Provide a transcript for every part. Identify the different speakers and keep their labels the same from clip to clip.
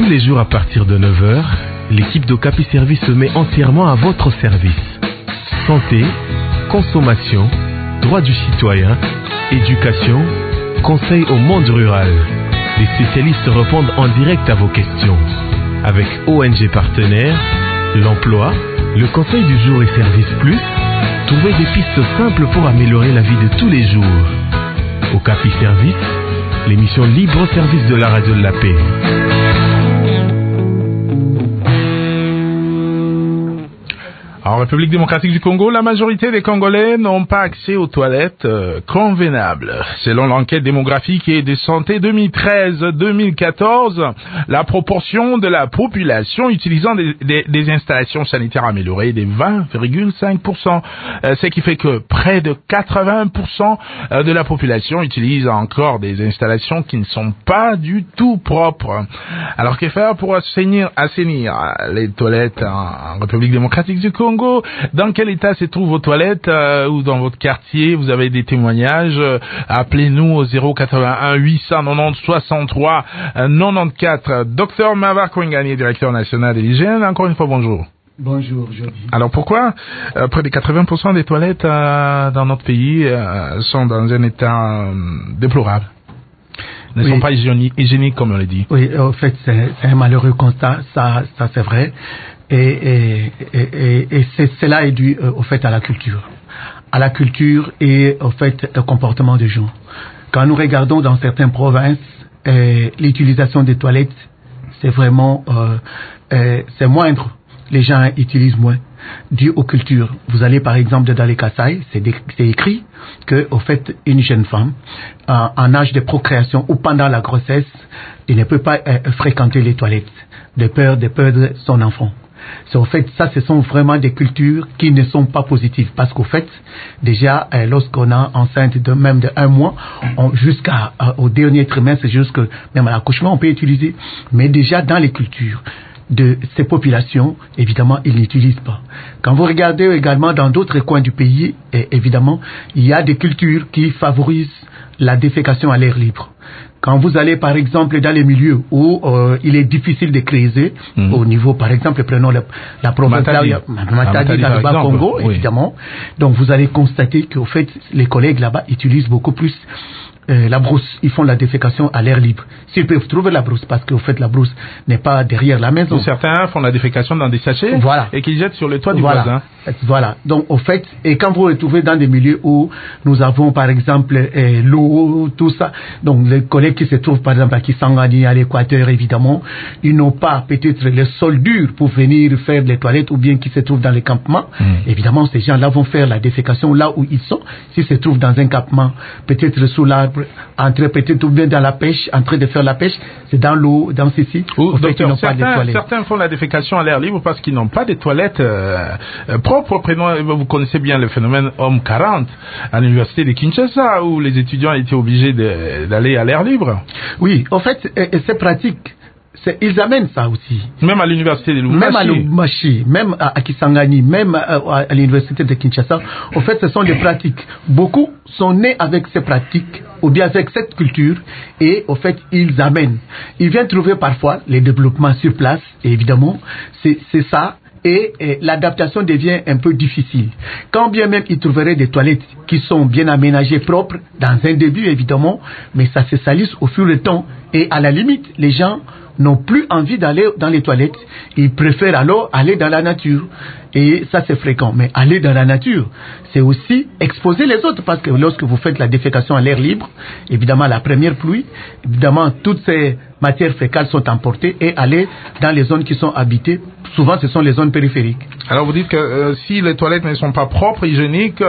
Speaker 1: les jours à partir de 9 heures, l'équipe d'Okapi Service se met entièrement à votre service. Santé, consommation, droits du citoyen, éducation, conseil au monde rural. Les spécialistes répondent en direct à vos questions. Avec ONG partenaires, l'emploi, le conseil du jour et Service Plus, trouvez des pistes simples pour améliorer la vie de tous les jours. Okapi Service, l'émission libre au service de la radio de la paix.
Speaker 2: En République démocratique du Congo, la majorité des Congolais n'ont pas accès aux toilettes convenables. Selon l'enquête démographique et de santé 2013-2014, la proportion de la population utilisant des installations sanitaires améliorées est de 20,5%. Ce qui fait que près de 80% de la population utilise encore des installations qui ne sont pas du tout propres. Alors que faire pour assainir les toilettes en République démocratique du Congo? Dans quel état se trouvent vos toilettes ou dans votre quartier? Vous avez des témoignages? Appelez-nous au 081 890 63 94. Docteur Mavar Kouengani, directeur national de l'hygiène. Encore une fois, bonjour.
Speaker 3: Bonjour, Jody.
Speaker 2: Alors pourquoi près de 80% des toilettes dans notre pays sont dans un état déplorable? Ne sont pas hygiéniques comme on le dit.
Speaker 3: Oui, en fait, c'est un malheureux constat, ça c'est vrai. Et cela est dû au fait à la culture et au fait au comportement des gens. Quand nous regardons dans certaines provinces, l'utilisation des toilettes, c'est vraiment c'est moindre. Les gens utilisent moins, dû aux cultures. Vous allez par exemple dans les Kasaï, c'est écrit que au fait une jeune femme en âge de procréation ou pendant la grossesse, il ne peut pas fréquenter les toilettes de peur de perdre son enfant. C'est au fait, ça, ce sont vraiment des cultures qui ne sont pas positives. Parce qu'au fait, déjà, lorsqu'on est enceinte même de 1 mois, jusqu'au dernier trimestre, même à l'accouchement, on peut utiliser. Mais déjà, dans les cultures de ces populations, évidemment, ils n'utilisent pas. Quand vous regardez également dans d'autres coins du pays, évidemment, il y a des cultures qui favorisent la défécation à l'air libre. Quand vous allez, par exemple, dans les milieux où il est difficile de creuser, au niveau, par exemple, prenons la province Matadi dans le Bas-Congo, oui. Évidemment. Donc, vous allez constater qu'au fait, les collègues là-bas utilisent beaucoup plus la brousse. Ils font la défécation à l'air libre. S'ils peuvent trouver la brousse, parce qu'au fait, la brousse n'est pas derrière la maison.
Speaker 2: Certains font la défécation dans des sachets, voilà, et qu'ils jettent sur le toit du voisin.
Speaker 3: Voilà. Donc, au fait, et quand vous vous retrouvez dans des milieux où nous avons, par exemple, l'eau, tout ça, donc les collègues qui se trouvent, par exemple, à Kisangani, à l'Équateur, évidemment, ils n'ont pas peut-être le sol dur pour venir faire les toilettes, ou bien qui se trouvent dans les campements. Évidemment, ces gens-là vont faire la défécation là où ils sont. S'ils se trouvent dans un campement, peut-être sous l'arbre, peut-être ou bien dans la pêche, en train de faire la pêche, c'est dans l'eau, dans ceci.
Speaker 2: Docteur, certains font la défécation à l'air libre parce qu'ils n'ont pas de toilettes propres. Vous connaissez bien le phénomène Homme 40 à l'université de Kinshasa, où les étudiants étaient obligés d'aller à l'air libre.
Speaker 3: Oui, en fait, c'est pratique. Ils amènent ça aussi.
Speaker 2: Même à l'université de Lubumbashi.
Speaker 3: Même à Lubumbashi, même à Kisangani, même à l'université de Kinshasa. En fait, ce sont des pratiques. Beaucoup sont nés avec ces pratiques, ou bien avec cette culture, et au fait, ils amènent. Ils viennent trouver parfois les développements sur place, et évidemment, c'est ça. Et l'adaptation devient un peu difficile. Quand bien même ils trouveraient des toilettes qui sont bien aménagées, propres, dans un début évidemment, mais ça se salisse au fur et à temps. Et à la limite, les gens n'ont plus envie d'aller dans les toilettes. Ils préfèrent alors aller dans la nature. Et ça, c'est fréquent. Mais aller dans la nature, c'est aussi exposer les autres. Parce que lorsque vous faites la défécation à l'air libre, évidemment, la première pluie, évidemment, toutes ces matières fécales sont emportées et aller dans les zones qui sont habitées. Souvent, ce sont les zones périphériques.
Speaker 2: Alors, vous dites que si les toilettes ne sont pas propres, hygiéniques,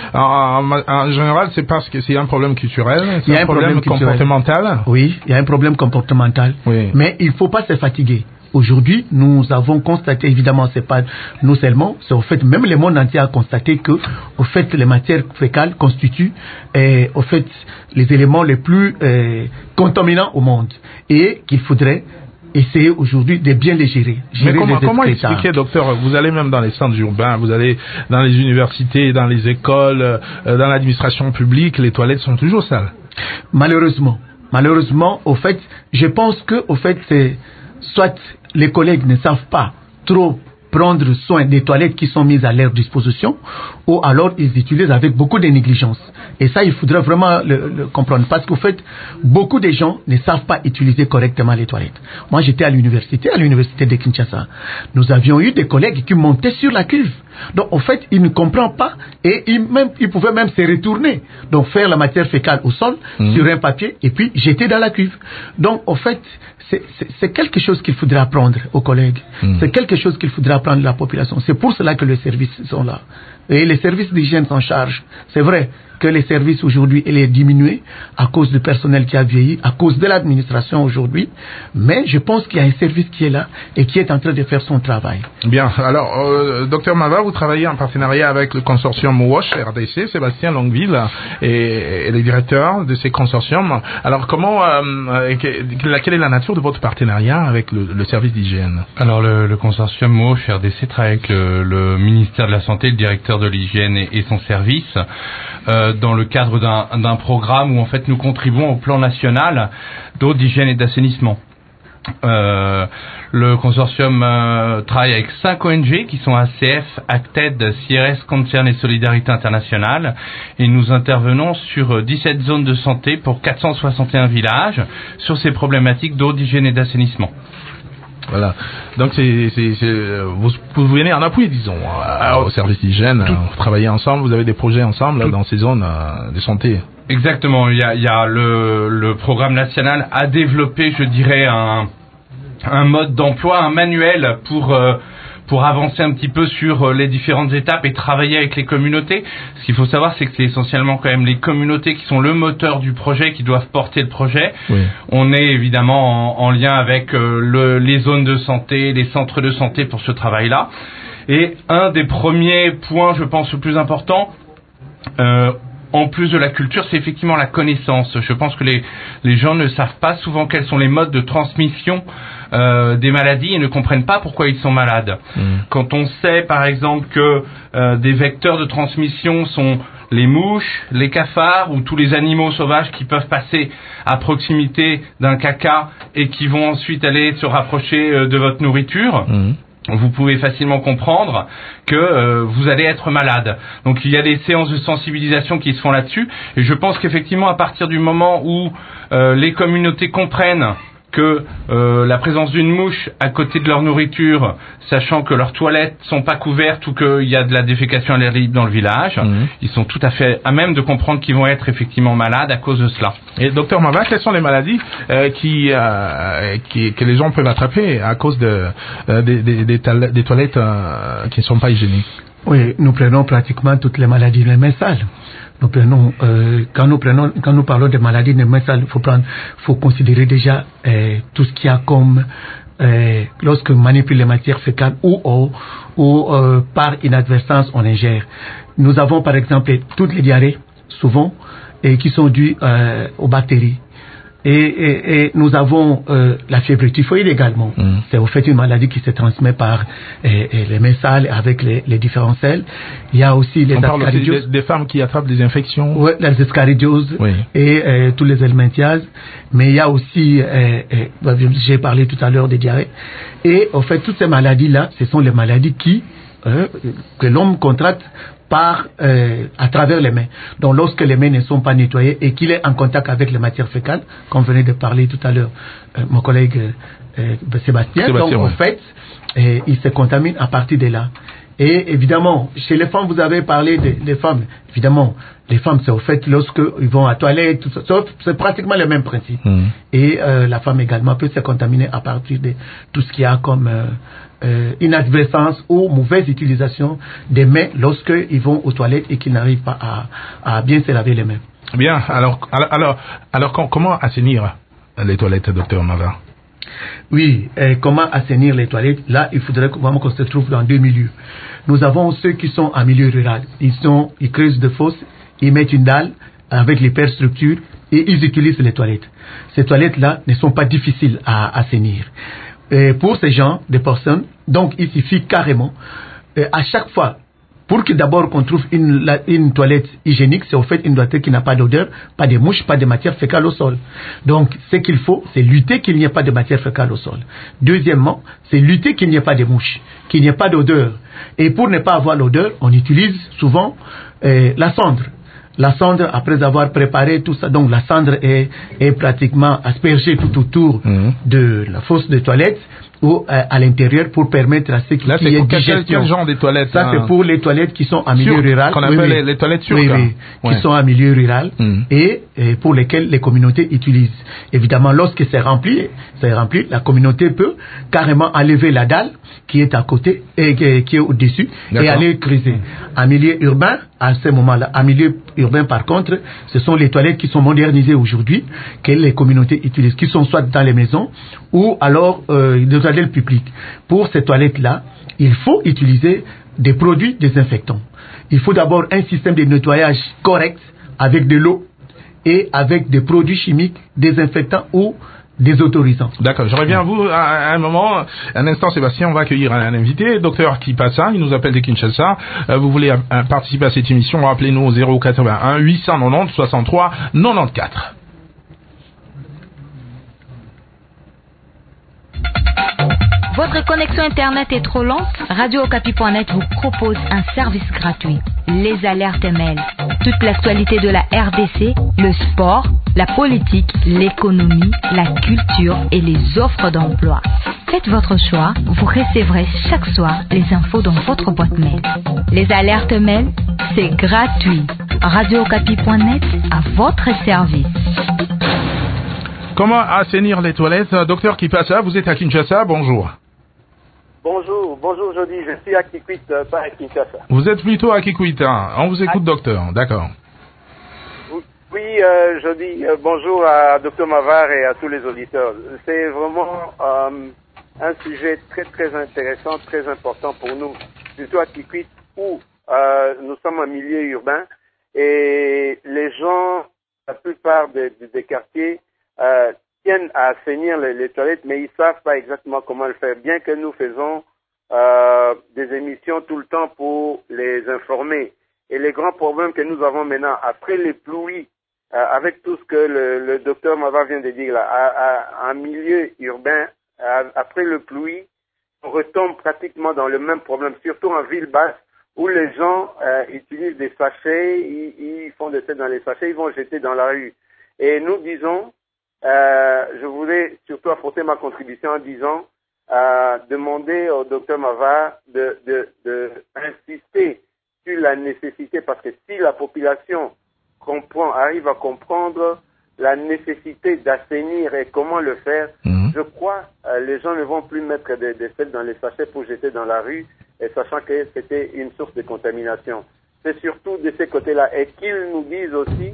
Speaker 2: en général, c'est parce que c'est un problème culturel, c'est un problème comportemental.
Speaker 3: Oui, il y a un problème comportemental. Oui. Mais il ne faut pas se fatiguer. Aujourd'hui, nous avons constaté, évidemment, c'est pas nous seulement, c'est au fait, même le monde entier a constaté que, au fait, les matières fécales constituent, au fait, les éléments les plus contaminants au monde. Et qu'il faudrait essayer aujourd'hui de bien les gérer.
Speaker 2: Mais comment expliquer, docteur, vous allez même dans les centres urbains, vous allez dans les universités, dans les écoles, dans l'administration publique, les toilettes sont toujours sales.
Speaker 3: Malheureusement, au fait, je pense que, au fait, soit les collègues ne savent pas trop prendre soin des toilettes qui sont mises à leur disposition, ou alors ils utilisent avec beaucoup de négligence. Et ça, il faudrait vraiment le comprendre, parce qu'au fait, beaucoup de gens ne savent pas utiliser correctement les toilettes. Moi, j'étais à l'université de Kinshasa. Nous avions eu des collègues qui montaient sur la cuve. Donc, au fait, ils ne comprennent pas et ils pouvaient même se retourner. Donc, faire la matière fécale au sol, sur un papier, et puis jeter dans la cuve. Donc, au fait, c'est quelque chose qu'il faudra apprendre aux collègues. C'est quelque chose qu'il faudra apprendre à la population. C'est pour cela que les services sont là. Et les services d'hygiène s'en chargent. C'est vrai que les services aujourd'hui, il est diminué à cause du personnel qui a vieilli, à cause de l'administration aujourd'hui. Mais je pense qu'il y a un service qui est là et qui est en train de faire son travail.
Speaker 2: Bien. Alors, Dr Mava, vous travaillez en partenariat avec le consortium WASH RDC, Sébastien Longueville, et les directeurs de ces consortiums. Alors, quelle est la nature de votre partenariat avec le service d'hygiène?
Speaker 4: Alors, le consortium WASH RDC travaille avec le ministère de la Santé, le directeur de l'hygiène et son service, dans le cadre d'un programme où en fait nous contribuons au plan national d'eau, d'hygiène et d'assainissement. Le consortium travaille avec 5 ONG qui sont ACF, Acted, CRS, Concern et Solidarité Internationale, et nous intervenons sur 17 zones de santé pour 461 villages sur ces problématiques d'eau, d'hygiène et d'assainissement.
Speaker 2: Voilà. Donc vous venez en appui, disons, au service d'hygiène. Vous travaillez ensemble, vous avez des projets ensemble là, dans ces zones de santé.
Speaker 4: Exactement. Il y a le programme national a développé, je dirais, un mode d'emploi, un manuel pour avancer un petit peu sur les différentes étapes et travailler avec les communautés. Ce qu'il faut savoir, c'est que c'est essentiellement quand même les communautés qui sont le moteur du projet, qui doivent porter le projet. Oui. On est évidemment en lien avec les zones de santé, les centres de santé pour ce travail-là. Et un des premiers points, je pense, le plus important, en plus de la culture, c'est effectivement la connaissance. Je pense que les gens ne savent pas souvent quels sont les modes de transmission des maladies et ne comprennent pas pourquoi ils sont malades. Quand on sait par exemple que des vecteurs de transmission sont les mouches, les cafards ou tous les animaux sauvages qui peuvent passer à proximité d'un caca et qui vont ensuite aller se rapprocher de votre nourriture, vous pouvez facilement comprendre que vous allez être malade. Donc il y a des séances de sensibilisation qui se font là-dessus, et je pense qu'effectivement à partir du moment où les communautés comprennent que la présence d'une mouche à côté de leur nourriture, sachant que leurs toilettes sont pas couvertes ou qu'il y a de la défécation à l'air libre dans le village, ils sont tout à fait à même de comprendre qu'ils vont être effectivement malades à cause de cela.
Speaker 2: Et docteur Mava, quelles sont les maladies que les gens peuvent attraper à cause des toilettes qui ne sont pas hygiéniques?
Speaker 3: Oui, nous prenons pratiquement toutes les maladies des mains sales. Nous prenons, quand nous parlons de maladies des mains sales, faut considérer déjà tout ce qu'il y a comme lorsque on manipule les matières fécales ou par inadvertance on ingère. Nous avons par exemple toutes les diarrhées, souvent, qui sont dues aux bactéries. Et nous avons la fièvre typhoïde également. C'est au fait une maladie qui se transmet par les mains sales avec les différents selles. Il y a aussi les ascaridioses.
Speaker 2: On parle des femmes qui attrapent des infections.
Speaker 3: Oui, les ascaridioses et tous les helminthiases. Mais il y a aussi, j'ai parlé tout à l'heure des diarrhées. Et au fait, toutes ces maladies-là, ce sont les maladies que l'homme contracte à travers les mains. Donc lorsque les mains ne sont pas nettoyées et qu'il est en contact avec les matières fécales, comme venait de parler tout à l'heure mon collègue Sébastien, donc en fait il se contamine à partir de là. Et évidemment, chez les femmes, vous avez parlé des femmes. Évidemment, les femmes, c'est au fait lorsqu'ils vont à la toilette, tout ça, c'est pratiquement le même principe. Et la femme également peut se contaminer à partir de tout ce qu'il y a comme inadvertance ou mauvaise utilisation des mains lorsqu'ils vont aux toilettes et qu'ils n'arrivent pas à bien se laver les mains.
Speaker 2: Bien, alors comment assainir les toilettes, docteur Mava?
Speaker 3: Oui, comment assainir les toilettes? Là, il faudrait vraiment qu'on se trouve dans deux milieux. Nous avons ceux qui sont en milieu rural. Ils creusent des fosses, ils mettent une dalle avec l'hyperstructure et ils utilisent les toilettes. Ces toilettes-là ne sont pas difficiles à assainir. Pour ces gens, des personnes, donc il suffit carrément, à chaque fois Pour que d'abord qu'on trouve une toilette hygiénique, c'est au fait une toilette qui n'a pas d'odeur, pas de mouches, pas de matière fécale au sol. Donc, ce qu'il faut, c'est lutter qu'il n'y ait pas de matière fécale au sol. Deuxièmement, c'est lutter qu'il n'y ait pas de mouches, qu'il n'y ait pas d'odeur. Et pour ne pas avoir l'odeur, on utilise souvent la cendre. La cendre, après avoir préparé tout ça, donc la cendre est pratiquement aspergée tout autour de la fosse de toilette ou à l'intérieur pour permettre à ceux qui
Speaker 2: là,
Speaker 3: y ait digestion.
Speaker 2: Quel genre de toilettes?
Speaker 3: Ça, c'est pour les toilettes qui sont en milieu rural.
Speaker 2: Qu'on appelle les toilettes turques.
Speaker 3: Qui sont en milieu rural et pour lesquelles les communautés utilisent. Évidemment, lorsque c'est rempli, la communauté peut carrément enlever la dalle qui est à côté et qui est au-dessus et aller creuser. En milieu urbain, à ce moment-là, en milieu urbain, par contre, ce sont les toilettes qui sont modernisées aujourd'hui, que les communautés utilisent, qui sont soit dans les maisons ou alors des toilettes publiques. Pour ces toilettes-là, il faut utiliser des produits désinfectants. Il faut d'abord un système de nettoyage correct avec de l'eau et avec des produits chimiques désinfectants ou désautorisants.
Speaker 2: D'accord, je reviens à vous à un moment, un instant Sébastien, on va accueillir un invité, docteur Kipassa, il nous appelle de Kinshasa. Vous voulez participer à cette émission, rappelez-nous au 081 890 63 94.
Speaker 5: Votre connexion Internet est trop lente? Radio-Okapi.net vous propose un service gratuit. Les alertes mail. Toute l'actualité de la RDC, le sport, la politique, l'économie, la culture et les offres d'emploi. Faites votre choix, vous recevrez chaque soir les infos dans votre boîte mail. Les alertes mail, c'est gratuit. Radio-Okapi.net à votre service.
Speaker 2: Comment assainir les toilettes? Docteur Kipassa, vous êtes à Kinshasa, bonjour.
Speaker 6: Bonjour Jody, je suis à Kikwit, pas à Kinshasa.
Speaker 2: Vous êtes plutôt à Kikwit, hein. On vous écoute docteur, d'accord.
Speaker 6: Oui, Jody, bonjour à Dr Mavar et à tous les auditeurs. C'est vraiment un sujet très très intéressant, très important pour nous, surtout à Kikwit où nous sommes en milieu urbain et les gens, la plupart des quartiers, tiennent à assainir les toilettes, mais ils savent pas exactement comment le faire. Bien que nous faisons des émissions tout le temps pour les informer. Et les grands problèmes que nous avons maintenant, après les pluies, avec tout ce que le docteur Mava vient de dire là, en milieu urbain, après le pluie, on retombe pratiquement dans le même problème, surtout en ville basse, où les gens utilisent des sachets, ils font des têtes dans les sachets, ils vont jeter dans la rue. Et nous disons, je voulais surtout apporter ma contribution en disant, demander au docteur Mava de insister sur la nécessité, parce que si la population arrive à comprendre la nécessité d'assainir et comment le faire, je crois les gens ne vont plus mettre des sels dans les sachets pour jeter dans la rue, et sachant que c'était une source de contamination. C'est surtout de ces côtés-là, et qu'ils nous disent aussi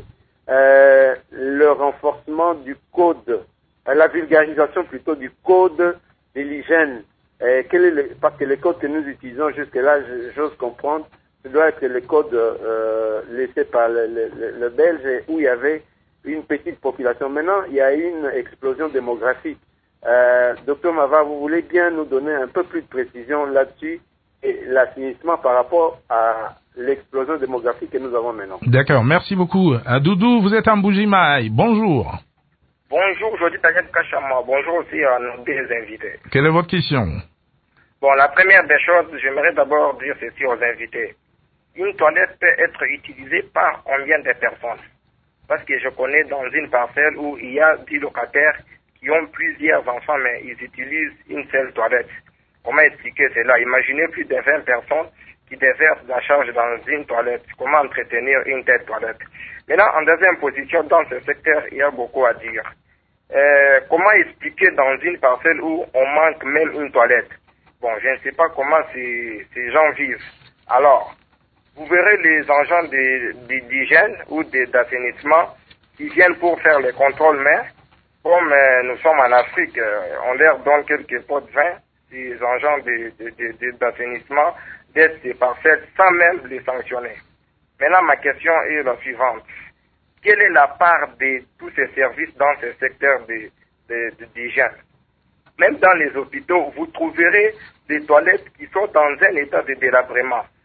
Speaker 6: le renforcement du code, la vulgarisation plutôt du code de l'hygiène. Parce que les codes que nous utilisons jusque-là, j'ose comprendre, ce doit être le code laissé par le Belge où il y avait une petite population. Maintenant, il y a une explosion démographique. Docteur Mava, vous voulez bien nous donner un peu plus de précision là-dessus et l'assainissement par rapport à l'explosion démographique que nous avons maintenant.
Speaker 2: D'accord, merci beaucoup. Doudou, vous êtes en Bougimaï. Bonjour.
Speaker 7: Bonjour, Jody Taguette Kachama. Bonjour aussi à nos deux invités.
Speaker 2: Quelle est votre question?
Speaker 7: Bon, la première des choses, j'aimerais d'abord dire ceci aux invités. Une toilette peut être utilisée par combien de personnes? Parce que je connais dans une parcelle où il y a 10 locataires qui ont plusieurs enfants, mais ils utilisent une seule toilette. Comment expliquer cela? Imaginez plus de 20 personnes qui déversent la charge dans une toilette. Comment entretenir une telle toilette? Maintenant, en deuxième position, dans ce secteur, il y a beaucoup à dire. Comment expliquer dans une parcelle où on manque même une toilette? Bon, je ne sais pas comment ces gens vivent. Alors, vous verrez les agents d'hygiène ou d'assainissement qui viennent pour faire les contrôles, mais comme nous sommes en Afrique, on leur donne quelques pots de vin, ces agents d'assainissement d'aide ces parcelles sans même les sanctionner. Maintenant, ma question est la suivante. Quelle est la part de tous ces services dans ce secteur d'hygiène? Même dans les hôpitaux, vous trouverez des toilettes qui sont dans un état de délabrement.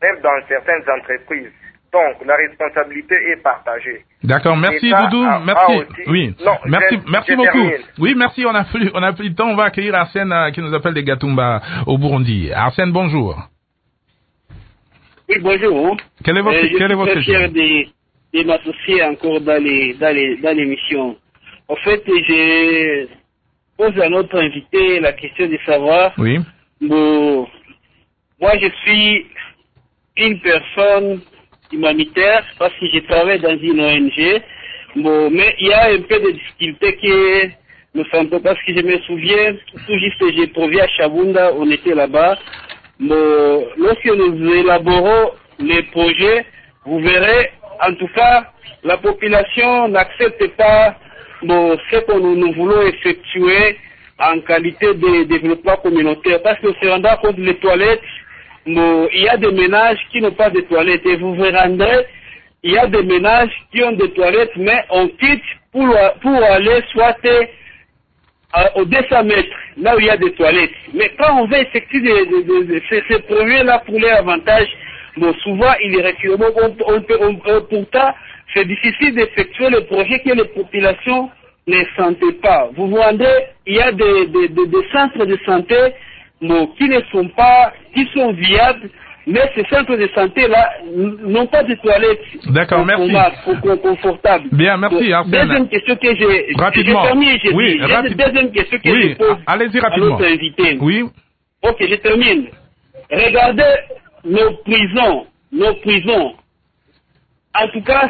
Speaker 7: même dans certaines entreprises. Donc, la responsabilité est partagée.
Speaker 2: D'accord, merci Doudou, merci. Oui, non, merci beaucoup. Termine. Oui, merci, on a plus de temps, on va accueillir Arsène qui nous appelle des Gatumba au Burundi. Arsène, bonjour.
Speaker 8: Oui, bonjour.
Speaker 2: Quelle est votre question?
Speaker 8: Je suis très fier de m'associer encore dans l'émission. En fait, je pose à notre invité la question de savoir.
Speaker 2: Oui.
Speaker 8: Bon, moi, je suis une personne humanitaire parce que je travaille dans une ONG. Bon, mais il y a un peu de difficultés que nous sentons parce que je me souviens, tout juste j'ai trouvé à Chabunda, on était là-bas. Bon, lorsque nous élaborons les projets, vous verrez, en tout cas, la population n'accepte pas ce que nous voulons effectuer en qualité de développement communautaire. Parce que se rendant compte les toilettes, il y a des ménages qui n'ont pas de toilettes. Et vous verrez, il y a des ménages qui ont des toilettes, mais on quitte pour aller soit aux 200 mètres, là où il y a des toilettes. Mais quand on veut effectuer ces projets-là pour les avantages, souvent il est reculé. Pourtant, c'est difficile d'effectuer le projet que les populations ne sentent pas. Vous vous rendez, il y a des centres de santé qui sont viables, mais ces centres de santé-là n'ont pas de toilettes.
Speaker 2: D'accord, merci.
Speaker 8: Confortables.
Speaker 2: Bien, merci, Arsène.
Speaker 8: Deuxième question que j'ai...
Speaker 2: Rapidement.
Speaker 8: Oui, deuxième question que je pose
Speaker 2: allez-y rapidement.
Speaker 8: à notre invité.
Speaker 2: Oui.
Speaker 8: Ok, je termine. Regardez nos prisons. En tout cas,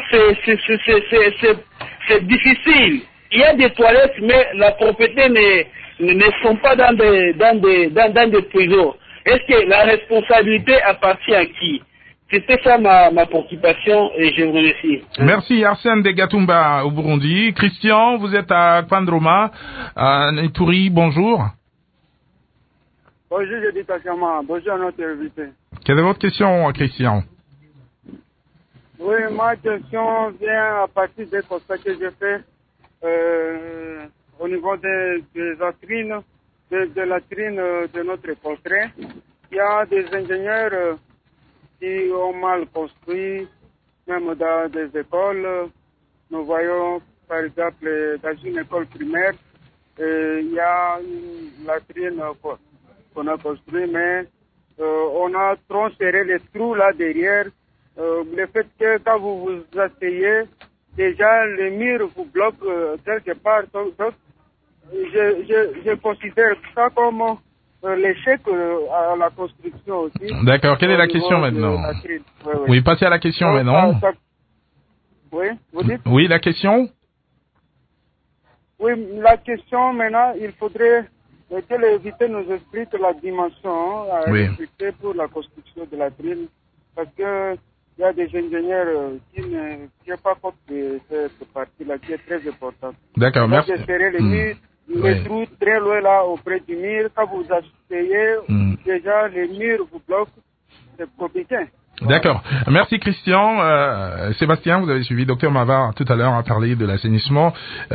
Speaker 8: c'est difficile. Il y a des toilettes, mais la propriété ne sont pas dans des prisons. Est-ce que la responsabilité appartient à qui? C'était ça ma préoccupation et je vous remercie.
Speaker 2: Merci Arsène de Gatumba au Burundi. Christian, vous êtes à Kwandroma, à Ituri, bonjour.
Speaker 9: Bonjour, je dis Kachama. Bonjour à notre invité.
Speaker 2: Quelle est votre question, Christian?
Speaker 9: Oui, ma question vient à partir des constats que j'ai fait au niveau des latrines, de latrines de notre contrée. Il y a des ingénieurs qui ont mal construit, même dans des écoles. Nous voyons, par exemple, dans une école primaire, il y a une latrine qu'on a construite, mais on a trop serré les trous là derrière. Le fait que quand vous vous asseyez, déjà le mur vous bloque quelque part. Donc, je considère ça comme l'échec à la construction aussi.
Speaker 2: D'accord, quelle est la question maintenant? Oui, passez à la question maintenant.
Speaker 9: Oui, vous dites?
Speaker 2: Oui, la question?
Speaker 9: Oui, la question maintenant, il faudrait que l'invité nous explique la dimension à respecter pour la construction de la latrine, parce que il y a des ingénieurs qui n'ont pas compte de cette partie-là qui est très importante.
Speaker 2: D'accord, merci.
Speaker 9: De serrer les murs, les trous très loin là auprès du mur. Quand vous asseyez, déjà les murs vous bloquent, c'est compliqué.
Speaker 2: D'accord. Merci Christian. Sébastien, vous avez suivi Dr Mavard tout à l'heure à parler de l'assainissement.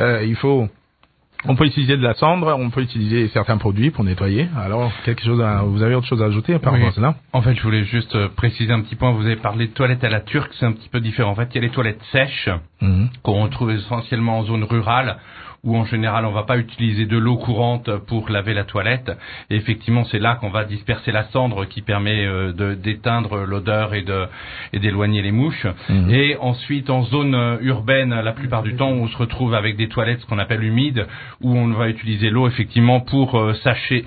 Speaker 2: On peut utiliser de la cendre, on peut utiliser certains produits pour nettoyer. Alors, vous avez autre chose à ajouter par rapport à cela?
Speaker 4: En fait, je voulais juste préciser un petit point. Vous avez parlé de toilettes à la turque, c'est un petit peu différent. En fait, il y a les toilettes sèches qu'on retrouve essentiellement en zone rurale, où en général on va pas utiliser de l'eau courante pour laver la toilette. Et effectivement, c'est là qu'on va disperser la cendre qui permet d'éteindre l'odeur et d'éloigner les mouches. Et ensuite, en zone urbaine, la plupart du temps, on se retrouve avec des toilettes ce qu'on appelle humides, où on va utiliser l'eau effectivement pour chasser,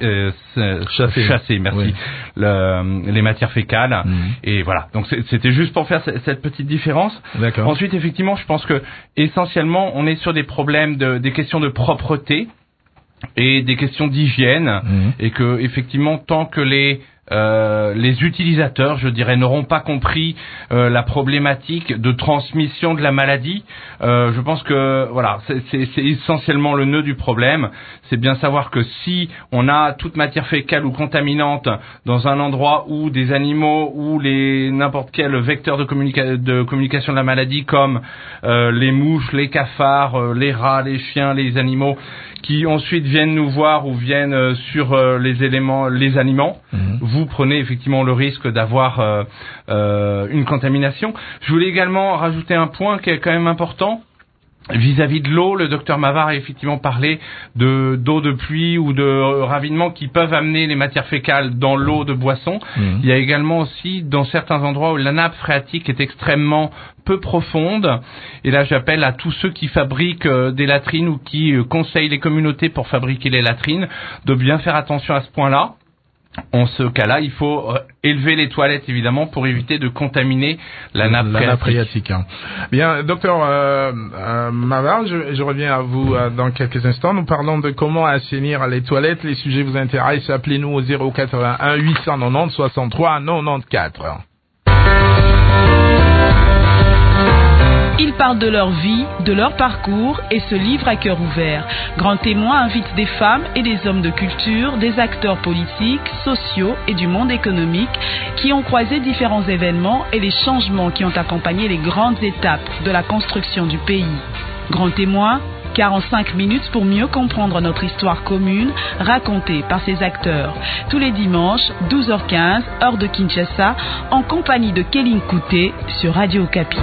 Speaker 4: les matières fécales. Et voilà. Donc c'était juste pour faire cette petite différence.
Speaker 2: D'accord.
Speaker 4: Ensuite, effectivement, je pense que essentiellement, on est sur des problèmes des questions de propreté et des questions d'hygiène, et que effectivement, tant que les utilisateurs, je dirais, n'auront pas compris la problématique de transmission de la maladie, je pense que voilà, c'est essentiellement le nœud du problème. C'est bien savoir que si on a toute matière fécale ou contaminante dans un endroit où des animaux ou n'importe quel vecteur de communication de la maladie, comme les mouches, les cafards, les rats, les chiens, les animaux, qui ensuite viennent nous voir ou viennent sur les aliments, vous vous prenez effectivement le risque d'avoir une contamination. Je voulais également rajouter un point qui est quand même important. Vis-à-vis de l'eau, le docteur Mavard a effectivement parlé d'eau de pluie ou de ravinement qui peuvent amener les matières fécales dans l'eau de boisson. Il y a également aussi dans certains endroits où la nappe phréatique est extrêmement peu profonde. Et là, j'appelle à tous ceux qui fabriquent des latrines ou qui conseillent les communautés pour fabriquer les latrines de bien faire attention à ce point-là. En ce cas-là, il faut élever les toilettes, évidemment, pour éviter de contaminer la nappe phréatique.
Speaker 2: Bien, docteur Mavard, je reviens à vous dans quelques instants. Nous parlons de comment assainir les toilettes. Les sujets vous intéressent. Appelez-nous au 081 890 63 94.
Speaker 10: Ils parlent de leur vie, de leur parcours et se livrent à cœur ouvert. Grand Témoin invite des femmes et des hommes de culture, des acteurs politiques, sociaux et du monde économique qui ont croisé différents événements et les changements qui ont accompagné les grandes étapes de la construction du pays. Grand Témoin, 45 minutes pour mieux comprendre notre histoire commune, racontée par ces acteurs. Tous les dimanches, 12h15, heure de Kinshasa, en compagnie de Kéline Kouté sur Radio Okapi.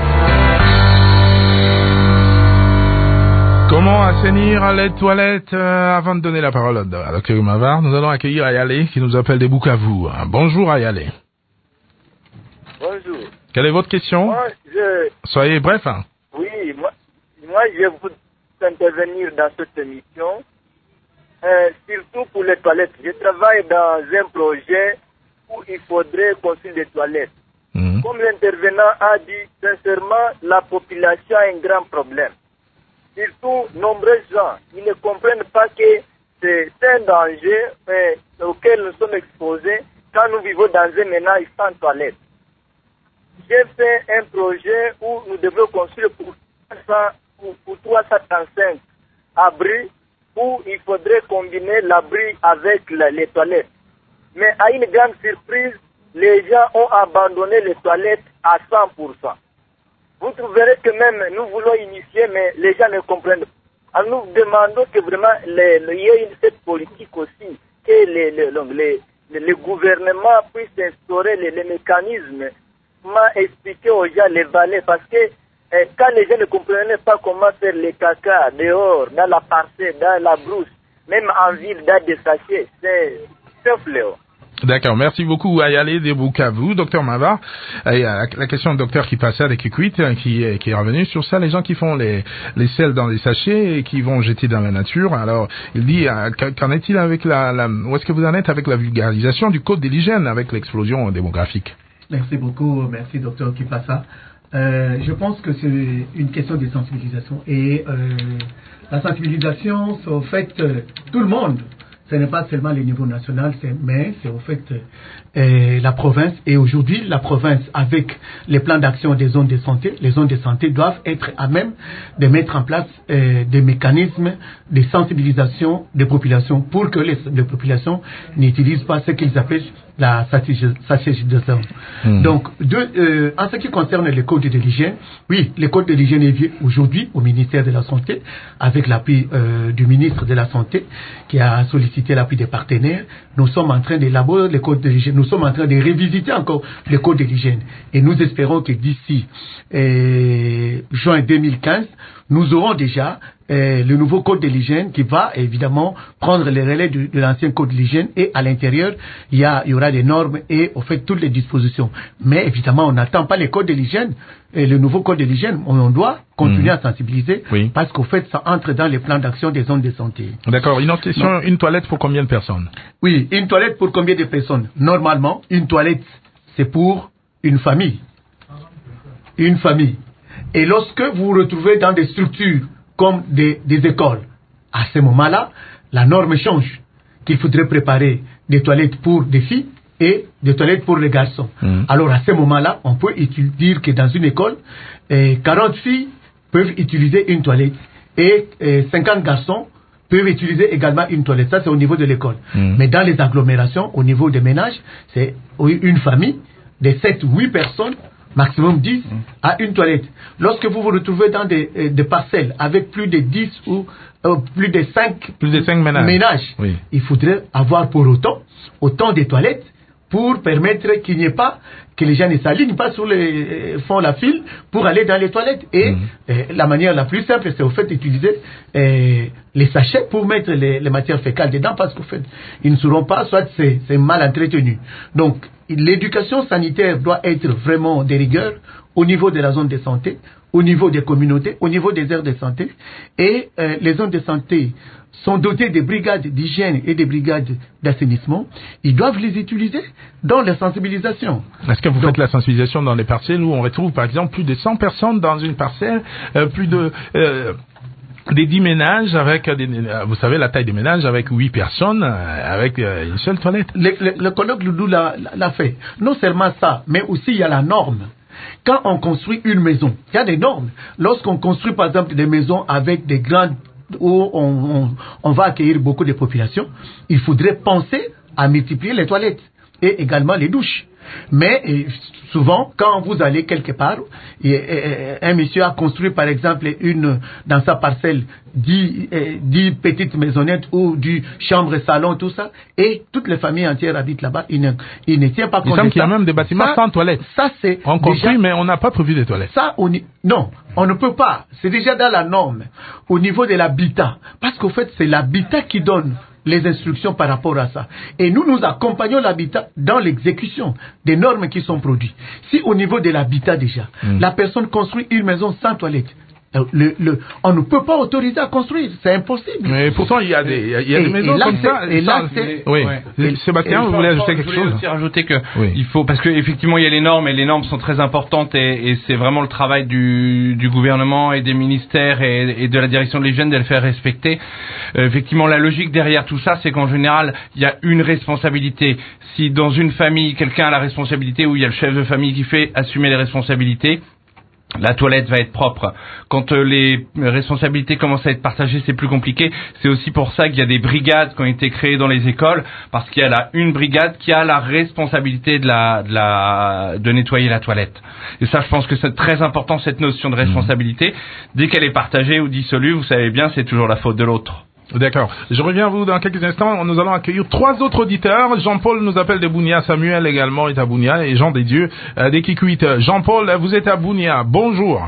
Speaker 2: Comment assainir les toilettes? Avant de donner la parole à Dr Mavard, nous allons accueillir Ayale qui nous appelle des Bukavu. Bonjour Ayale.
Speaker 11: Bonjour.
Speaker 2: Quelle est votre question? Soyez bref.
Speaker 11: Oui, moi je voudrais intervenir dans cette émission, surtout pour les toilettes. Je travaille dans un projet où il faudrait construire des toilettes. Comme l'intervenant a dit, sincèrement, la population a un grand problème. Surtout, nombreux gens, ils ne comprennent pas que c'est un danger auquel nous sommes exposés quand nous vivons dans un ménage sans toilette. J'ai fait un projet où nous devons construire pour 335 abris, où il faudrait combiner l'abri avec les toilettes. Mais à une grande surprise, les gens ont abandonné les toilettes à 100%. Vous trouverez que même nous voulons initier, mais les gens ne comprennent pas. Nous demandons que vraiment il y ait cette politique aussi, que les gouvernements puissent instaurer les mécanismes, comment expliquer aux gens les valeurs, parce que quand les gens ne comprenaient pas comment faire les caca dehors, dans la parcelle, dans la brousse, même en ville, dans des sachets, c'est un fléau.
Speaker 2: D'accord, merci beaucoup Ayale de Bukavu. Docteur Mavard, la question du docteur qui passait avec Kikwit, qui est revenu sur ça, les gens qui font les sels dans les sachets et qui vont jeter dans la nature. Alors, il dit, qu'en est-il avec où est-ce que vous en êtes avec la vulgarisation du code de l'hygiène avec l'explosion démographique?
Speaker 3: Merci beaucoup, merci docteur Kipassa. Je pense que c'est une question de sensibilisation et la sensibilisation, c'est au fait tout le monde. Ce n'est pas seulement le niveau national, mais c'est au fait la province. Et aujourd'hui, la province, avec les plans d'action des zones de santé, les zones de santé doivent être à même de mettre en place des mécanismes de sensibilisation des populations pour que les populations n'utilisent pas ce qu'ils appellent la sachégisation. Donc, en ce qui concerne le code de l'hygiène, oui, le code de l'hygiène est vieux aujourd'hui au ministère de la Santé, avec l'appui du ministre de la Santé, qui a sollicité l'appui des partenaires. Nous sommes en train d'élaborer le code de l'hygiène. Nous sommes en train de révisiter encore le code de l'hygiène. Et nous espérons que d'ici juin 2015, nous aurons déjà le nouveau code de l'hygiène qui va évidemment prendre les relais de l'ancien code de l'hygiène, et à l'intérieur il y aura des normes et au fait toutes les dispositions. Mais évidemment on n'attend pas le code de l'hygiène, et le nouveau code de l'hygiène, on doit continuer à sensibiliser, parce qu'au fait ça entre dans les plans d'action des zones de santé. D'accord.
Speaker 2: Une autre question, une toilette pour combien de personnes?
Speaker 3: Oui, une toilette pour combien de personnes? Normalement une toilette c'est pour une famille. Une famille. Et lorsque vous vous retrouvez dans des structures comme des écoles, à ce moment-là, la norme change, qu'il faudrait préparer des toilettes pour des filles et des toilettes pour les garçons. Alors à ce moment-là, on peut dire que dans une école, 40 filles peuvent utiliser une toilette et 50 garçons peuvent utiliser également une toilette. Ça, c'est au niveau de l'école. Mais dans les agglomérations, au niveau des ménages, c'est une famille de 7 ou 8 personnes, maximum 10, à une toilette. Lorsque vous vous retrouvez dans des parcelles avec plus de 10 ou plus de 5
Speaker 2: ménages,
Speaker 3: il faudrait avoir pour autant de toilettes pour permettre qu'il n'y ait pas, que les gens ne s'alignent pas font la file pour aller dans les toilettes. Et la manière la plus simple, c'est au fait d'utiliser les sachets pour mettre les matières fécales dedans, parce qu'au fait, ils ne seront pas, soit c'est mal entretenu. Donc, l'éducation sanitaire doit être vraiment de rigueur au niveau de la zone de santé, au niveau des communautés, au niveau des aires de santé. Et les zones de santé sont dotées de brigades d'hygiène et de brigades d'assainissement. Ils doivent les utiliser dans la sensibilisation.
Speaker 2: Est-ce que vous faites la sensibilisation dans les parcelles où on retrouve par exemple plus de 100 personnes dans une parcelle, plus de... des 10 ménages avec, vous savez, la taille des ménages avec 8 personnes, avec une seule toilette.
Speaker 3: Le colloque Loulou l'a fait. Non seulement ça, mais aussi il y a la norme. Quand on construit une maison, il y a des normes. Lorsqu'on construit par exemple des maisons avec des grandes, où on va accueillir beaucoup de populations, il faudrait penser à multiplier les toilettes et également les douches. Mais souvent, quand vous allez quelque part, un monsieur a construit par exemple dans sa parcelle 10 petites maisonnettes ou du chambre-salon, tout ça, et toutes les familles entières habitent là-bas. Il ne tient pas compte de ça. Il
Speaker 2: semble qu'il y a même des bâtiments sans toilettes.
Speaker 3: Ça, c'est
Speaker 2: on construit, mais on n'a pas prévu des toilettes.
Speaker 3: Ça, non, on ne peut pas. C'est déjà dans la norme au niveau de l'habitat. Parce qu'au fait, c'est l'habitat qui donne les instructions par rapport à ça. Et nous accompagnons l'habitat dans l'exécution des normes qui sont produites. Si au niveau de l'habitat déjà, la personne construit une maison sans toilette, on ne peut pas autoriser à construire, c'est impossible.
Speaker 2: Mais pourtant, il y a des maisons comme ça.
Speaker 3: Et là,
Speaker 2: oui. Sébastien, vous voulez ajouter quelque chose?
Speaker 4: Je voulais aussi rajouter que il faut, parce que effectivement, il y a les normes, et les normes sont très importantes, et c'est vraiment le travail du gouvernement et des ministères et de la direction de l'hygiène de les faire respecter. Effectivement, la logique derrière tout ça, c'est qu'en général, il y a une responsabilité. Si dans une famille, quelqu'un a la responsabilité, ou il y a le chef de famille qui fait assumer les responsabilités, la toilette va être propre. Quand les responsabilités commencent à être partagées, c'est plus compliqué. C'est aussi pour ça qu'il y a des brigades qui ont été créées dans les écoles, parce qu'il y a là une brigade qui a la responsabilité de nettoyer la toilette. Et ça, je pense que c'est très important, cette notion de responsabilité. Dès qu'elle est partagée ou dissolue, vous savez bien, c'est toujours la faute de l'autre.
Speaker 2: D'accord. Je reviens à vous dans quelques instants. Nous allons accueillir 3 autres auditeurs. Jean-Paul nous appelle de Bunia. Samuel également est à Bunia. Et Jean des Dieux des Kikuit. Jean-Paul, vous êtes à Bunia. Bonjour.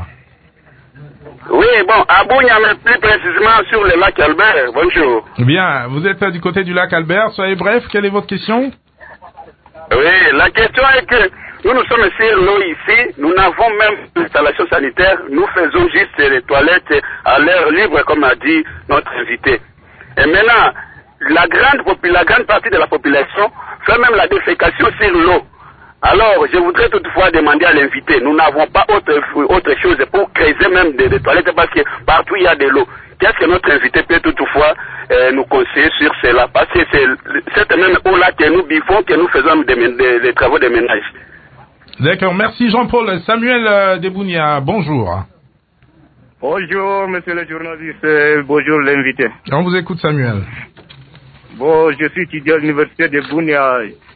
Speaker 12: Oui, bon, à Bunia, mais plus précisément sur le lac Albert. Bonjour.
Speaker 2: Bien. Vous êtes du côté du lac Albert. Soyez bref. Quelle est votre question?
Speaker 12: Oui, la question est que nous sommes sur l'eau ici. Nous n'avons même d'installation sanitaire. Nous faisons juste les toilettes à l'air libre, comme a dit notre invité. Et maintenant, la grande partie de la population fait même la défécation sur l'eau. Alors, je voudrais toutefois demander à l'invité, nous n'avons pas autre chose pour creuser même des toilettes, parce que partout il y a de l'eau. Qu'est-ce que notre invité peut toutefois nous conseiller sur cela? Parce que c'est cette même eau-là que nous buvons, que nous faisons des travaux de ménage.
Speaker 2: D'accord, merci Jean-Paul. Samuel Debounia, bonjour.
Speaker 13: Bonjour, monsieur le journaliste, bonjour l'invité.
Speaker 2: On vous écoute, Samuel.
Speaker 13: Bon, je suis étudiant à l'université de Bunia.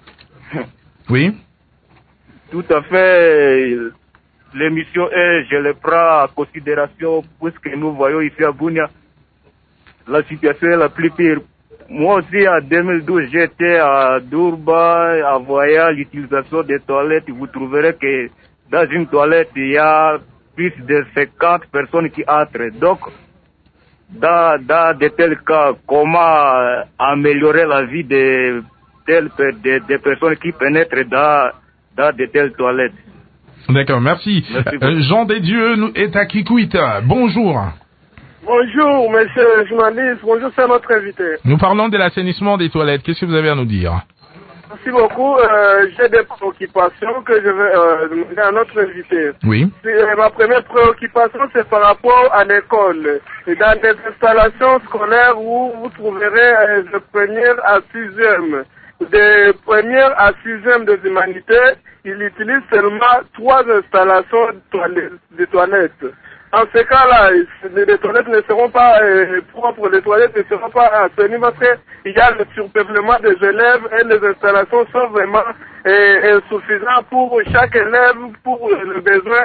Speaker 2: Oui.
Speaker 13: Tout à fait. L'émission est, je le prends en considération, puisque nous voyons ici à Bunia, la situation est la plus pire. Moi aussi, en 2012, j'étais à Durban, à voir l'utilisation des toilettes. Vous trouverez que dans une toilette, il y a plus de 50 personnes qui entrent. Donc, dans de tels cas, comment améliorer la vie des personnes qui pénètrent dans de telles toilettes?
Speaker 2: D'accord, merci. Jean des Dieux est à Kikuita. Bonjour.
Speaker 14: Bonjour, monsieur le journaliste. Bonjour, c'est notre invité.
Speaker 2: Nous parlons de l'assainissement des toilettes. Qu'est-ce que vous avez à nous dire?
Speaker 14: Merci beaucoup. J'ai des préoccupations que je vais demander à notre invité.
Speaker 2: Oui.
Speaker 14: Ma première préoccupation, c'est par rapport à l'école. Dans des installations scolaires où vous trouverez de première à sixième. De première à sixième des humanités, il utilise seulement 3 installations de toilettes. En ce cas-là, les toilettes ne seront pas propres, les toilettes ne seront pas assainies parce qu'il y a le surpeuplement des élèves et les installations sont vraiment insuffisantes pour chaque élève, pour le besoin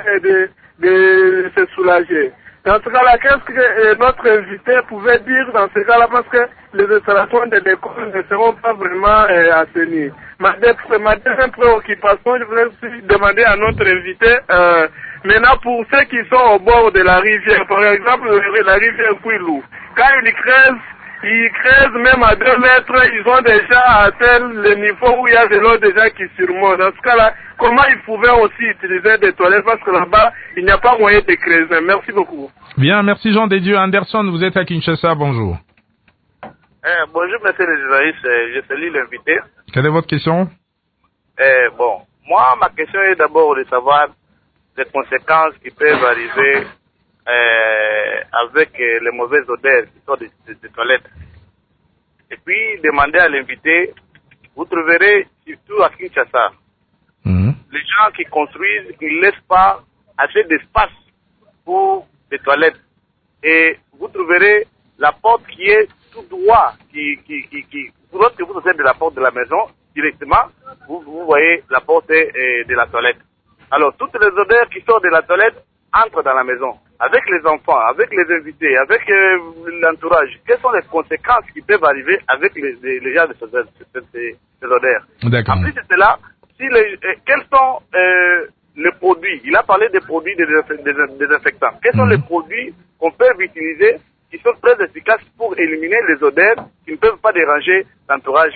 Speaker 14: de se soulager. Dans ce cas-là, qu'est-ce que notre invité pouvait dire dans ce cas-là? Parce les installations de l'école ne seront pas vraiment assainies. Ma deuxième préoccupation, je voulais aussi demander à notre invité, maintenant pour ceux qui sont au bord de la rivière, par exemple la rivière Kouilou, quand ils creusent même à 2 mètres, ils ont déjà atteint le niveau où il y a de l'eau déjà qui surmonte. Dans ce cas-là, comment ils pouvaient aussi utiliser des toilettes parce que là-bas, il n'y a pas moyen de creuser. Merci beaucoup.
Speaker 2: Bien, merci Jean Desdieux. Anderson, vous êtes à Kinshasa, bonjour.
Speaker 15: Bonjour monsieur le journaliste, je salue l'invité.
Speaker 2: Quelle est votre question?
Speaker 15: Bon, moi ma question est d'abord de savoir les conséquences qui peuvent arriver avec les mauvaises odeurs qui sont des toilettes. Et puis demander à l'invité, vous trouverez surtout à Kinshasa, les gens qui construisent, ils ne laissent pas assez d'espace pour des toilettes. Et vous trouverez la porte qui est tout droit, lorsque vous sortez de la porte de la maison, directement, vous voyez la porte de la toilette. Alors, toutes les odeurs qui sortent de la toilette entrent dans la maison. Avec les enfants, avec les invités, avec l'entourage, quelles sont les conséquences qui peuvent arriver avec les gens de ces odeurs?
Speaker 2: D'accord.
Speaker 15: En plus de cela, quels sont les produits? Il a parlé des produits désinfectants. Quels sont les produits qu'on peut utiliser qui sont très efficaces pour éliminer les odeurs qui ne peuvent pas déranger l'entourage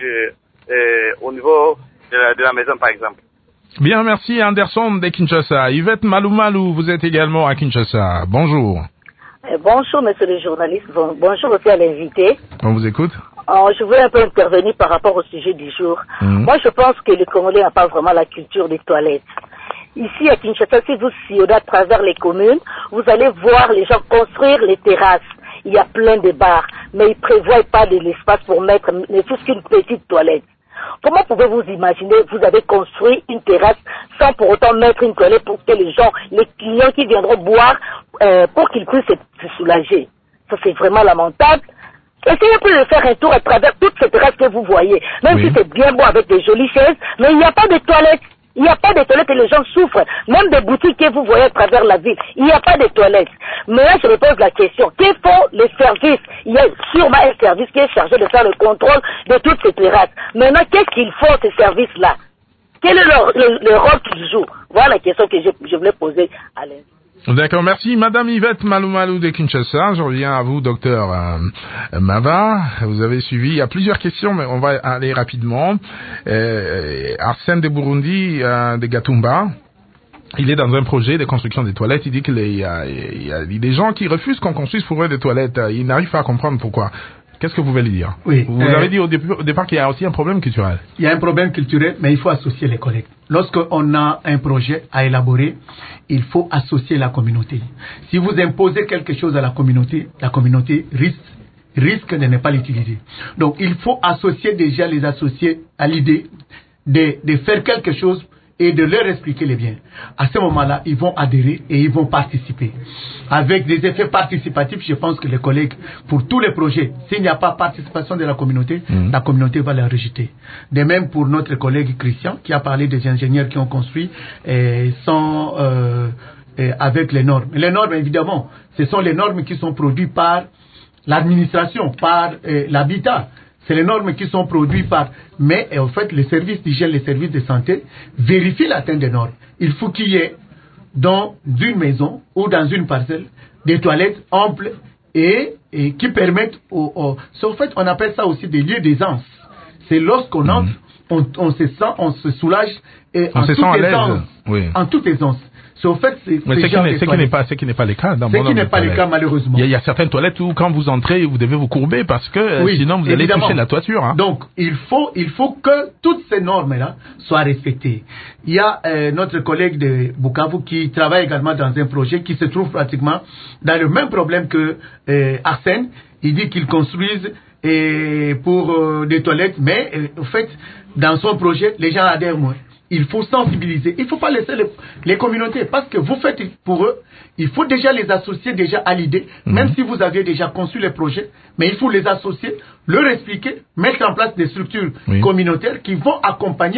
Speaker 15: au niveau de la maison, par exemple?
Speaker 2: Bien, merci Anderson de Kinshasa. Yvette Maloumalou, vous êtes également à Kinshasa. Bonjour.
Speaker 16: Bonjour, monsieur le journaliste. Bonjour aussi à l'invité.
Speaker 2: On vous écoute.
Speaker 16: Je voulais un peu intervenir par rapport au sujet du jour. Moi, je pense que le Congolais n'a pas vraiment la culture des toilettes. Ici, à Kinshasa, si vous sillonnez à travers les communes, vous allez voir les gens construire les terrasses. Il y a plein de bars, mais ils ne prévoient pas de l'espace pour mettre ne fût-ce qu'une petite toilette. Comment pouvez-vous imaginer, vous avez construit une terrasse sans pour autant mettre une toilette pour que les gens, les clients qui viendront boire, pour qu'ils puissent se soulager? Ça, c'est vraiment lamentable. Essayez plus de faire un tour à travers toutes ces terrasses que vous voyez. Même si c'est bien beau avec des jolies chaises, mais il n'y a pas de toilettes. Il n'y a pas de toilettes et les gens souffrent. Même des boutiques que vous voyez à travers la ville, il n'y a pas de toilettes. Mais là, je me pose la question, que font les services? Il y a sûrement un service qui est chargé de faire le contrôle de toutes ces terrasses. Maintenant, qu'est-ce qu'ils font, ces services-là? Quel est le rôle qu'ils jouent? Voilà la question que je voulais poser à l'instant.
Speaker 2: D'accord, merci. Madame Yvette Maloumalou de Kinshasa. Je reviens à vous, docteur Mava. Vous avez suivi. Il y a plusieurs questions, mais on va aller rapidement. Arsène de Burundi, de Gatumba. Il est dans un projet de construction des toilettes. Il dit qu'il y a des gens qui refusent qu'on construise pour eux des toilettes. Il n'arrive pas à comprendre pourquoi. Qu'est-ce que vous voulez dire?
Speaker 3: Oui.
Speaker 2: Vous avez dit au départ qu'il y a aussi un problème culturel.
Speaker 3: Il y a un problème culturel, mais il faut associer les collègues. Lorsqu'on a un projet à élaborer, il faut associer la communauté. Si vous imposez quelque chose à la communauté risque de ne pas l'utiliser. Donc, il faut associer déjà les associés à l'idée de faire quelque chose et de leur expliquer les biens. À ce moment-là, ils vont adhérer et ils vont participer. Avec des effets participatifs, je pense que les collègues, pour tous les projets, s'il n'y a pas participation de la communauté va les rejeter. De même pour notre collègue Christian, qui a parlé des ingénieurs qui ont construit avec les normes. Les normes, évidemment, ce sont les normes qui sont produites par l'administration, par l'habitat. C'est les normes qui sont produites par... Mais en fait, les services d'hygiène, les services de santé vérifient l'atteinte des normes. Il faut qu'il y ait dans une maison ou dans une parcelle des toilettes amples et qui permettent... En fait, on appelle ça aussi des lieux d'aisance. C'est lorsqu'on entre, on se sent, on se soulage et
Speaker 2: on se sent à l'aise. Oui.
Speaker 3: En toute aisance. En fait,
Speaker 2: mais ce qui n'est pas le cas dans
Speaker 3: ce qui n'est pas le cas, malheureusement.
Speaker 2: Il y a certaines toilettes où quand vous entrez, vous devez vous courber parce que sinon vous allez toucher la toiture. Hein.
Speaker 3: Donc, il faut que toutes ces normes-là soient respectées. Il y a notre collègue de Bukavu qui travaille également dans un projet qui se trouve pratiquement dans le même problème que Arsène. Il dit qu'ils construisent pour des toilettes, mais en fait, dans son projet, les gens adhèrent moins. Il faut sensibiliser. Il ne faut pas laisser les communautés parce que vous faites pour eux. Il faut déjà les associer déjà à l'idée, même si vous aviez déjà conçu les projets, mais il faut les associer, leur expliquer, mettre en place des structures communautaires qui vont accompagner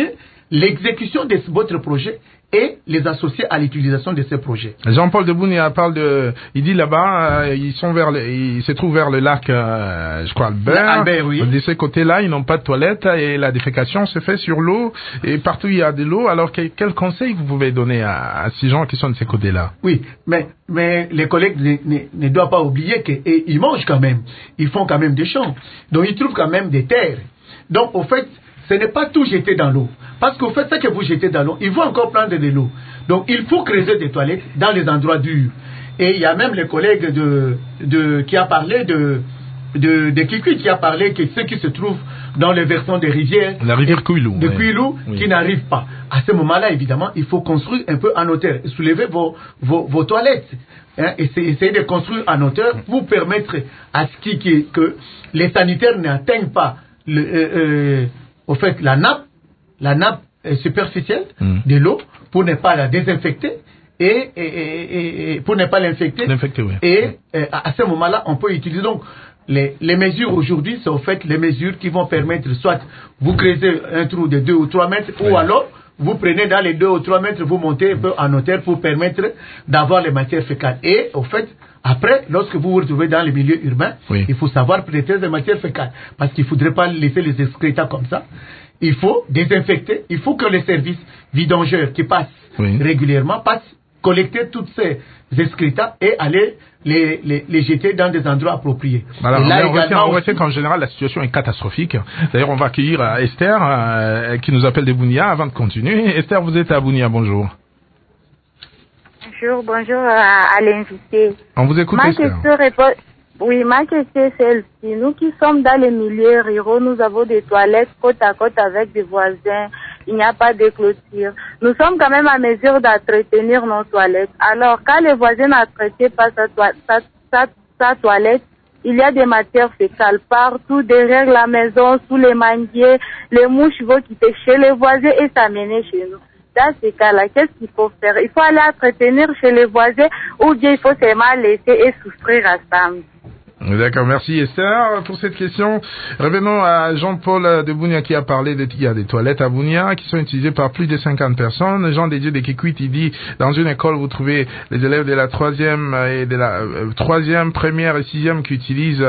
Speaker 3: l'exécution de votre projet et les associer à l'utilisation de ces projets.
Speaker 2: Jean-Paul Debounia il dit là-bas, ils se trouvent vers le lac, je crois Albert.
Speaker 3: Oui.
Speaker 2: De ce côté-là, ils n'ont pas de toilette et la défécation se fait sur l'eau et partout il y a de l'eau. Alors quel conseil vous pouvez donner à ces gens qui sont de ce côté-là?
Speaker 3: Oui, mais les collègues ne doivent pas oublier qu'ils mangent quand même. Ils font quand même des champs. Donc ils trouvent quand même des terres. Donc au fait, ce n'est pas tout jeter dans l'eau. Parce qu'au fait, ce que vous jetez dans l'eau, il faut encore prendre de l'eau. Donc, il faut creuser des toilettes dans les endroits durs. Et il y a même les collègues qui a parlé de Kikuit, qui a parlé que ceux qui se trouvent dans les versants des rivières.
Speaker 2: La rivière Kouilou.
Speaker 3: De Kouilou, qui n'arrivent pas. À ce moment-là, évidemment, il faut construire un peu en hauteur. Soulevez vos toilettes. Hein, essayez de construire en hauteur pour permettre à ce que les sanitaires n'atteignent pas au fait, la nappe superficielle de l'eau pour ne pas la désinfecter et pour ne pas l'infecter.
Speaker 2: Oui.
Speaker 3: Et à ce moment-là, on peut utiliser donc les mesures aujourd'hui, c'est au fait les mesures qui vont permettre soit vous creusez un trou de 2 ou 3 mètres ou alors vous prenez dans les 2 ou 3 mètres, vous montez un peu en hauteur pour permettre d'avoir les matières fécales. Et au fait, après, lorsque vous vous retrouvez dans les milieux urbains, il faut savoir traiter des matières fécales. Parce qu'il ne faudrait pas laisser les excrétas comme ça. Il faut désinfecter. Il faut que les services vidangeurs qui passent régulièrement passent collecter toutes ces excrétas et aller les jeter dans des endroits appropriés.
Speaker 2: Alors,
Speaker 3: et là,
Speaker 2: on retient qu'en général, la situation est catastrophique. D'ailleurs, on va accueillir Esther qui nous appelle de Bounia avant de continuer. Esther, vous êtes à Bounia, bonjour.
Speaker 17: Bonjour à l'invité.
Speaker 2: On vous écoute, Esther.
Speaker 17: Ma question est celle-ci. Nous qui sommes dans les milieux ruraux, nous avons des toilettes côte à côte avec des voisins. Il n'y a pas de clôture. Nous sommes quand même à mesure d'entretenir nos toilettes. Alors, quand le voisin n'a traité pas sa toilette, il y a des matières fécales partout, derrière la maison, sous les manguiers. Les mouches vont quitter chez les voisins et s'amener chez nous. Dans ces cas-là, qu'est-ce qu'il faut faire? Il faut aller entretenir chez les voisins ou bien il faut seulement laisser et souffrir ensemble.
Speaker 2: D'accord, merci Esther pour cette question. Revenons à Jean-Paul de Bounia qui a parlé il y a des toilettes à Bounia qui sont utilisées par plus de 50 personnes. Jean Dédieu de Kikuit, il dit, dans une école, vous trouvez les élèves de la 3e et de la 3e, première et 6e qui utilisent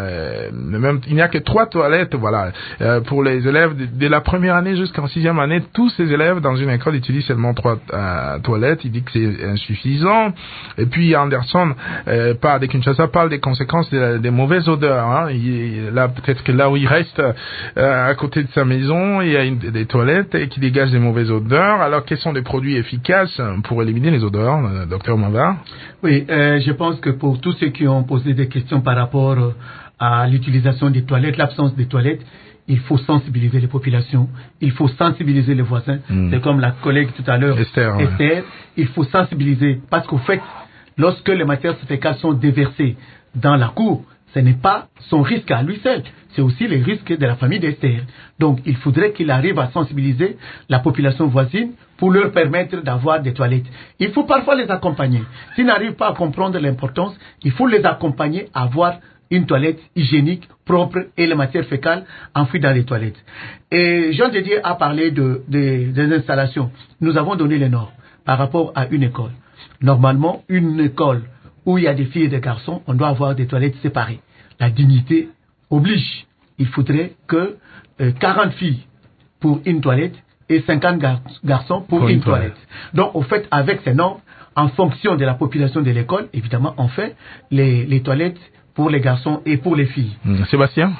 Speaker 2: il n'y a que 3 toilettes, voilà. Pour les élèves de la première année jusqu'en 6e année, tous ces élèves dans une école utilisent seulement 3 toilettes. Il dit que c'est insuffisant. Et puis Anderson, de Kinshasa, parle des conséquences des mauvaises odeurs. Hein. Là, peut-être que là où il reste, à côté de sa maison, il y a des toilettes qui dégagent des mauvaises odeurs. Alors, quels sont les produits efficaces pour éliminer les odeurs, docteur Mavard?
Speaker 3: Oui, je pense que pour tous ceux qui ont posé des questions par rapport à l'utilisation des toilettes, l'absence des toilettes, il faut sensibiliser les populations, il faut sensibiliser les voisins. C'est comme la collègue tout à l'heure, Esther. Il faut sensibiliser parce qu'au fait, lorsque les matières fécales sont déversées dans la cour, ce n'est pas son risque à lui seul, c'est aussi les risques de la famille d'Esther. Donc, il faudrait qu'il arrive à sensibiliser la population voisine pour leur permettre d'avoir des toilettes. Il faut parfois les accompagner. S'ils n'arrivent pas à comprendre l'importance, il faut les accompagner à avoir une toilette hygiénique, propre et les matières fécales enfouies dans les toilettes. Et Jean Dédier a parlé des installations. Nous avons donné les normes par rapport à une école. Normalement, une école où il y a des filles et des garçons, on doit avoir des toilettes séparées. La dignité oblige. Il faudrait que 40 filles pour une toilette et 50 garçons pour une toilette. Donc, au fait, avec ces normes, en fonction de la population de l'école, évidemment, on fait les toilettes pour les garçons et pour les filles.
Speaker 2: Sébastien?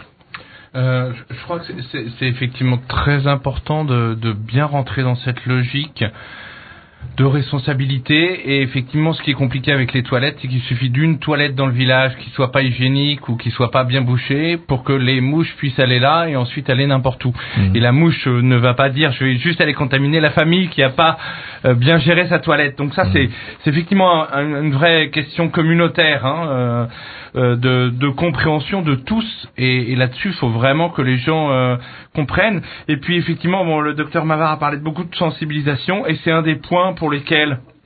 Speaker 4: Je crois que c'est effectivement très important de bien rentrer dans cette logique de responsabilité. Et effectivement, ce qui est compliqué avec les toilettes, c'est qu'il suffit d'une toilette dans le village qui soit pas hygiénique ou qui soit pas bien bouchée pour que les mouches puissent aller là et ensuite aller n'importe où. Et la mouche ne va pas dire je vais juste aller contaminer la famille qui a pas bien géré sa toilette. Donc ça, c'est effectivement une vraie question communautaire, hein, de compréhension de tous. Et là-dessus, il faut vraiment que les gens comprennent. Et puis effectivement, le docteur Mavard a parlé de beaucoup de sensibilisation et c'est un des points pour lesquels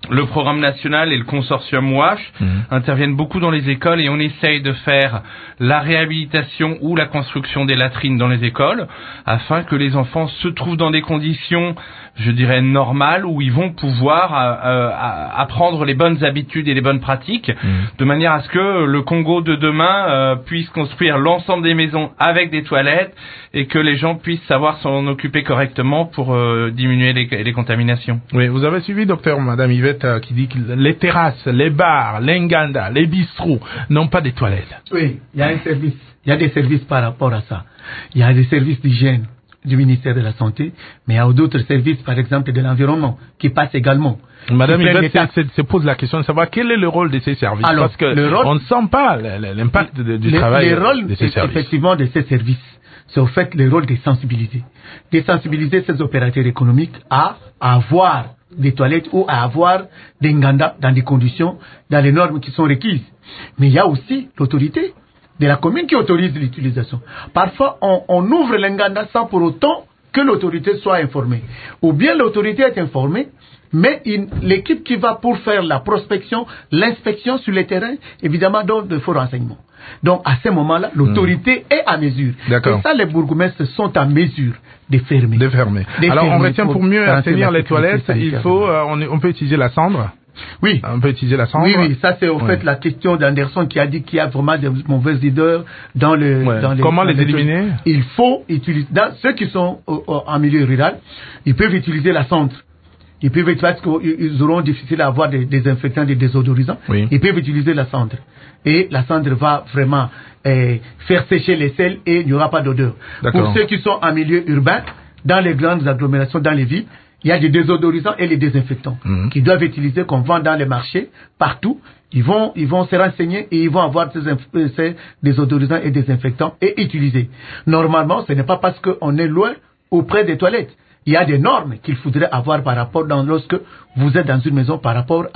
Speaker 4: le programme national et le consortium WASH interviennent beaucoup dans les écoles et on essaye de faire la réhabilitation ou la construction des latrines dans les écoles afin que les enfants se trouvent dans des conditions, je dirais, normales où ils vont pouvoir apprendre les bonnes habitudes et les bonnes pratiques de manière à ce que le Congo de demain puisse construire l'ensemble des maisons avec des toilettes et que les gens puissent savoir s'en occuper correctement pour diminuer les contaminations.
Speaker 2: Oui, vous avez suivi, docteur, Madame Yvette, qui dit que les terrasses, les bars, les nganda, les bistrots n'ont pas de toilettes.
Speaker 3: Oui, il y a un service. Il y a des services par rapport à ça. Il y a des services d'hygiène du ministère de la Santé, mais il y a d'autres services, par exemple, de l'environnement, qui passent également.
Speaker 2: Madame Yvette se pose la question de savoir quel est le rôle de ces services.
Speaker 3: Alors,
Speaker 2: parce que on ne sent pas l'impact du travail de ces services.
Speaker 3: Effectivement, de ces services, c'est au fait le rôle de sensibiliser. De sensibiliser ces opérateurs économiques à avoir des toilettes ou à avoir des nganda dans des conditions, dans les normes qui sont requises. Mais il y a aussi l'autorité de la commune qui autorise l'utilisation. Parfois, on ouvre les nganda sans pour autant que l'autorité soit informée. Ou bien l'autorité est informée, mais l'équipe qui va pour faire la prospection, l'inspection sur le terrain, évidemment, donne de faux renseignements. Donc, à ce moment-là, l'autorité est à mesure.
Speaker 2: D'accord.
Speaker 3: Et ça, les bourgmestres sont à mesure de fermer.
Speaker 2: Alors, on retient pour mieux assainir les toilettes, il faut, on peut utiliser la cendre.
Speaker 3: Oui.
Speaker 2: On peut utiliser la cendre.
Speaker 3: Oui, ça c'est au fait la question d'Anderson qui a dit qu'il y a vraiment des mauvaises odeurs dans les...
Speaker 2: Comment les éliminer?
Speaker 3: Il faut utiliser... Ceux qui sont en milieu rural, ils peuvent utiliser la cendre. Ils peuvent, parce qu'ils auront difficile à avoir des désinfectants, des désodorisants.
Speaker 2: Oui.
Speaker 3: Ils peuvent utiliser la cendre. Et la cendre va vraiment faire sécher les sels et il n'y aura pas d'odeur. Pour ceux qui sont en milieu urbain, dans les grandes agglomérations, dans les villes, il y a des désodorisants et les désinfectants qui doivent utiliser, qu'on vend dans les marchés, partout. Ils vont se renseigner et ils vont avoir ces désodorisants et désinfectants et utiliser. Normalement, ce n'est pas parce qu'on est loin auprès des toilettes. Il y a des normes qu'il faudrait avoir par rapport lorsque vous êtes dans une maison par rapport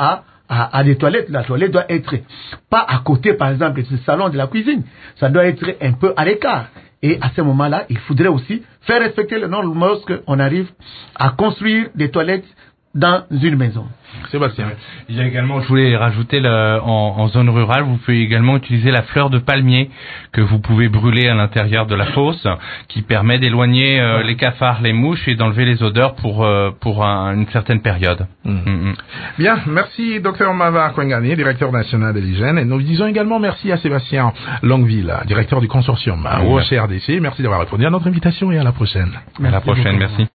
Speaker 3: à des toilettes. La toilette doit être pas à côté, par exemple, du salon de la cuisine. Ça doit être un peu à l'écart. Et à ce moment-là, il faudrait aussi faire respecter les normes lorsqu'on arrive à construire des toilettes dans une maison.
Speaker 2: Sébastien.
Speaker 4: Il y a également, je voulais rajouter, en zone rurale, vous pouvez également utiliser la fleur de palmier que vous pouvez brûler à l'intérieur de la fosse, qui permet d'éloigner les cafards, les mouches et d'enlever les odeurs pour une certaine période.
Speaker 2: Bien, merci Dr Mavar Kwengani, directeur national de l'hygiène, et nous disons également merci à Sébastien Longueville, directeur du consortium au HRDC. Merci d'avoir répondu à notre invitation et à la prochaine.
Speaker 4: À la prochaine, merci.